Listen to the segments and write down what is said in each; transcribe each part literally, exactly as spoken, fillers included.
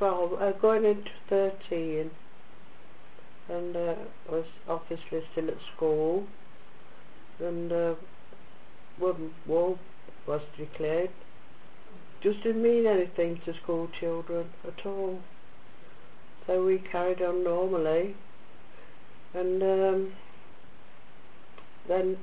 twelve, uh, going into thirteen, and uh, I was obviously still at school, and uh, when war was declared, just didn't mean anything to school children at all. So we carried on normally, and um, then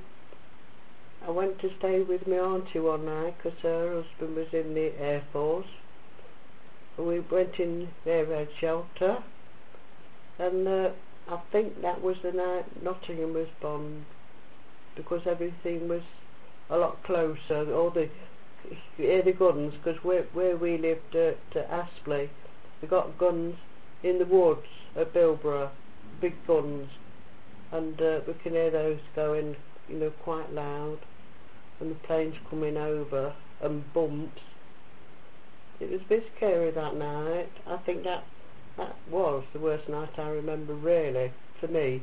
I went to stay with my auntie one night because her husband was in the Air Force. And we went in their red shelter, and uh, I think that was the night Nottingham was bombed, because everything was a lot closer. All the you hear the guns, because where, where we lived at uh, Aspley, we got guns in the woods at Bilborough, big guns, and uh, we can hear those going, you know, quite loud, and the planes coming over, and bumps. It was a bit scary that night. I think that that was the worst night I remember, really, for me.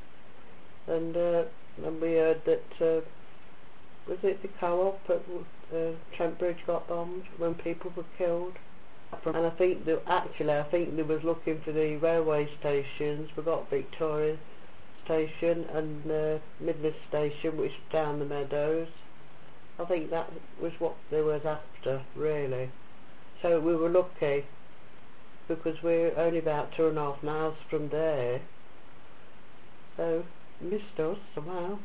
And uh, and we heard that, uh, was it the co-op at uh, Trent Bridge got bombed when people were killed? And I think that actually, I think they was looking for the railway stations. We got Victoria Station and uh, Midland Station, which is down the meadows. I think that was what they was after, really. So we were lucky, because we're only about two and a half miles from there. So missed us somehow.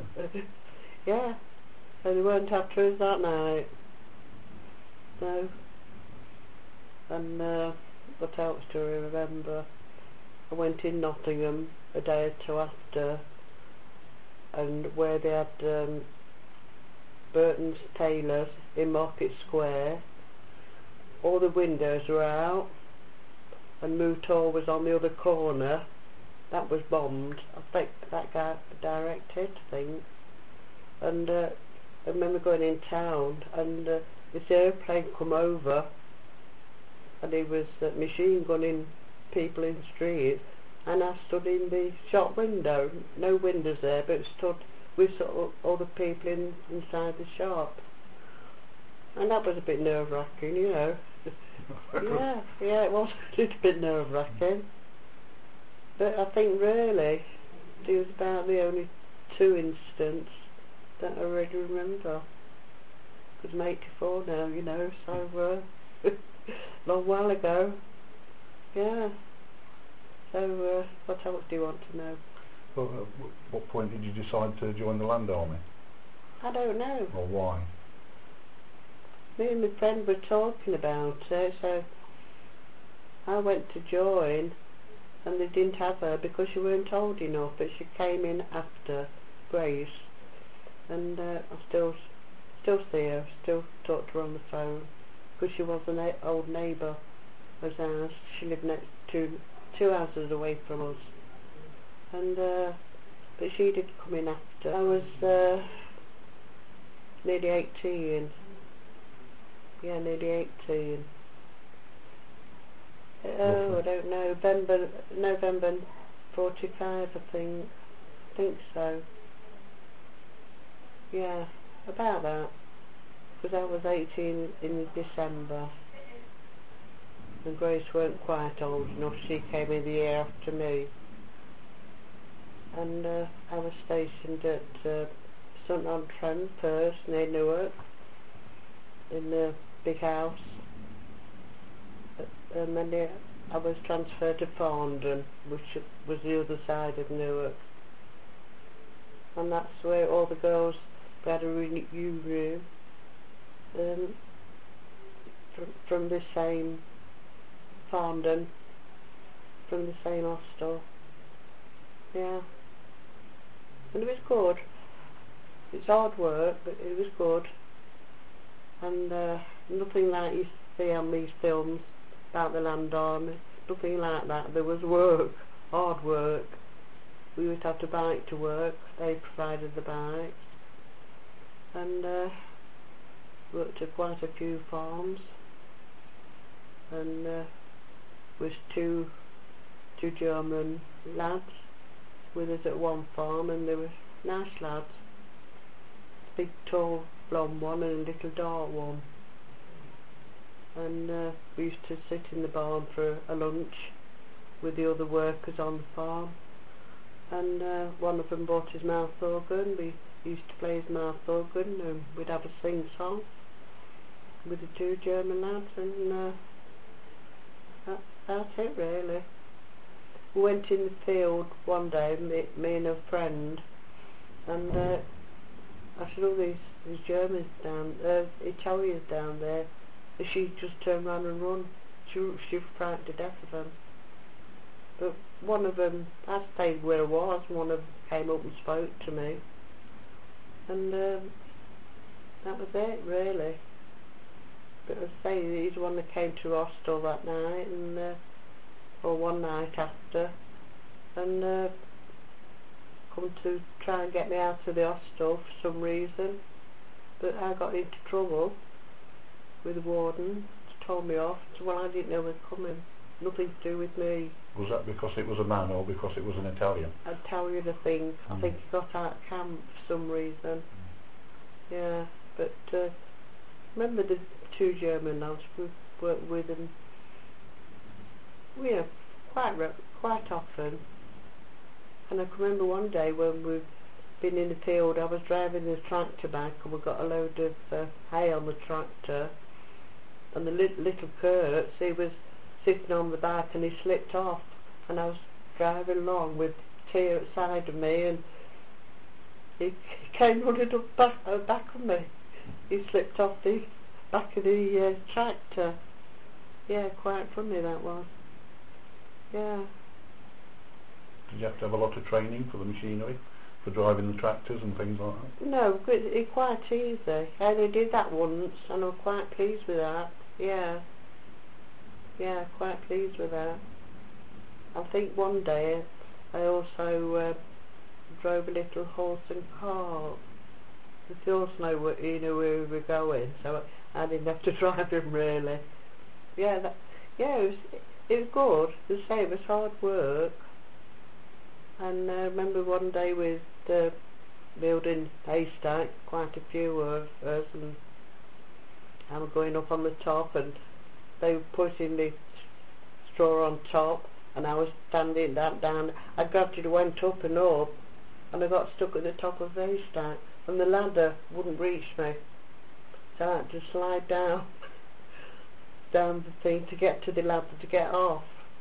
Yeah. So they weren't after us that night. No. And uh, what else do I remember? I went in Nottingham a day or two after, and where they had um, Burton's Tailors in Market Square, all the windows were out, and Mouton was on the other corner. That was bombed. I think that guy directed, I think. And uh, I remember going in town, and uh, this airplane come over, and he was uh, machine gunning people in the street, and I stood in the shop window, no windows there, but stood with sort of all the people in, inside the shop. And that was a bit nerve-wracking, you know. yeah, yeah, it was a bit nerve-wracking. But I think really, it was about the only two incidents that I really remember. Because I'm eighty-four now, you know, so uh, long while ago. Yeah. So, uh, what else do you want to know? Well, at what point did you decide to join the Land Army? I don't know. Or why? Me and my friend were talking about it, so I went to join, and they didn't have her because she weren't old enough, but she came in after Grace, and uh, I still still see her, still talk to her on the phone, because she was an old neighbour of ours. She lived next to two houses away from us, and uh, but she did come in after. I was uh, nearly eighteen. Yeah, nearly eighteen. Oh, I don't know. November, November forty-five, I think. I think so. Yeah, about that. Because I was eighteen in December. And Grace weren't quite old enough. She came in the year after me. And uh, I was stationed at uh, Sutton-on-Trent first, near Newark, in the big house. And then uh, I was transferred to Farndon, which was the other side of Newark. And that's where all the girls, we had a reunion um, from, from the same Farndon, from the same hostel. Yeah. And it was good. It's hard work, but it was good. And uh, nothing like you see on these films about the Land Army. Nothing like that. There was work, hard work. We would have to bike to work. They provided the bikes. And uh, worked at quite a few farms. And uh, was two two German lads with us at one farm, and they were nice lads. Big tall blonde one and a little dark one. and uh, we used to sit in the barn for a lunch with the other workers on the farm, and uh, one of them brought his mouth organ. We used to play his mouth organ, and we'd have a sing-song with the two German lads, and uh, that, that's it really. We went in the field one day, me, me and a friend, and uh, I said, oh, these, these Germans down, uh, Italians down there, and she just turned round and run. She, she was frightened to death of them. But one of them, I stayed where I was, and one of them came up and spoke to me, and um, that was it really. But I say, he's the one that came to hostel that night, and uh, or one night after, and uh, come to try and get me out of the hostel for some reason. But I got into trouble with the warden, told me off. So, well, I didn't know they were coming. Nothing to do with me. Was that because it was a man or because it was an Italian? Italian, I think. Mm. I think he got out of camp for some reason. Mm. Yeah, but uh, remember the two German lads we worked with them. Yeah, quite quite often. And I can remember one day when we've been in the field, I was driving the tractor back, and we got a load of uh, hay on the tractor, and the li little Kurt, he was sitting on the back, and he slipped off, and I was driving along with tear outside of me, and he, he came running up back, uh, back on me. He slipped off the back of the uh, tractor. Yeah, quite funny that was. Yeah. Did you have to have a lot of training for the machinery, for driving the tractors and things like that? No, it's quite easy. I only did that once, and I'm quite pleased with that. Yeah. Yeah, quite pleased with that. I think one day I also uh, drove a little horse and cart. The horse knew where, you know, where we were going, so I didn't have to drive him really. Yeah, that, yeah, it was, it was good. As I say, it was hard work. And I uh, remember one day with uh, building haystack, quite a few of us, and I was going up on the top, and they were putting the straw on top, and I was standing that down. I gradually went up and up, and I got stuck at the top of the haystack, and the ladder wouldn't reach me, so I had to slide down down the thing to get to the ladder to get off.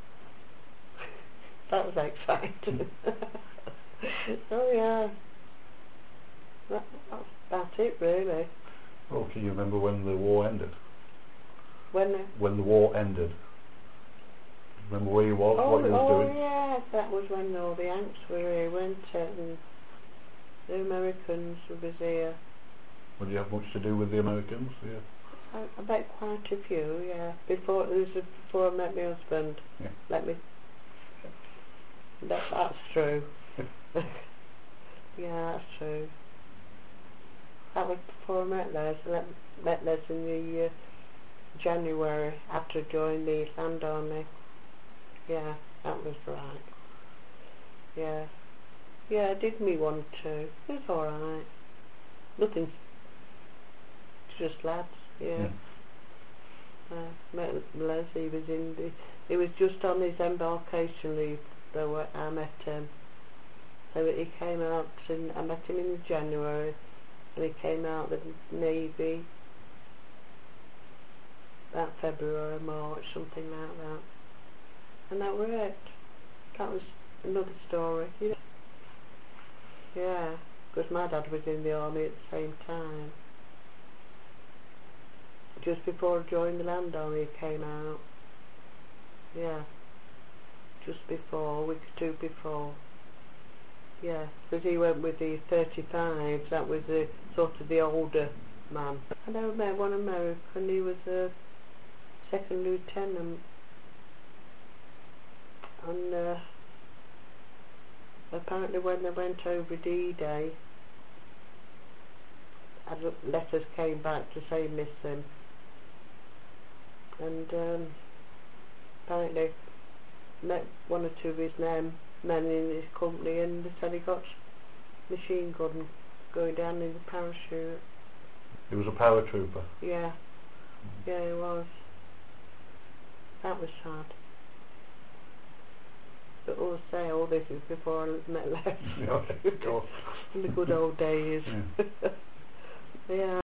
That was exciting. Oh yeah, that, that's about it really. Well, can you remember when the war ended? When the, when the war ended? Remember where you was, oh, what you was oh doing? Oh yeah, that was when all the Yanks were here, weren't it? And the Americans were here. Did you have much to do with the Americans? Yeah. I, I bet quite a few, yeah. Before this was before I met my husband. Yeah. Let me. That, that's true. Yeah, that's true. That was before I met Les. I met, met Les in the uh, January after I joined the Land Army. Yeah, that was right. Yeah. Yeah, I did me one too. It was alright. Nothing. Just lads, yeah. yeah. Uh, met Les, he was in the, he was just on his embarkation leave, though I met him. So he came out, in, I met him in January, and he came out of the Navy about February, March, something like that. And that was it. That was another story, you know. Yeah, because my dad was in the army at the same time. Just before I joined the Land Army, he came out. Yeah, just before, a week or two before. Yeah, because he went with the thirty-fives, that was the sort of the older man. And I met one American, he was a second lieutenant. And uh, apparently when they went over D-Day, letters came back to say miss him. And um, apparently met one or two of his men, men in his company, and they said he got machine gun going down in the parachute. He was a paratrooper? Yeah, yeah he was. that was sad. But all say all this is before I met Les. Yeah, of course. In the good old days. Yeah. Yeah.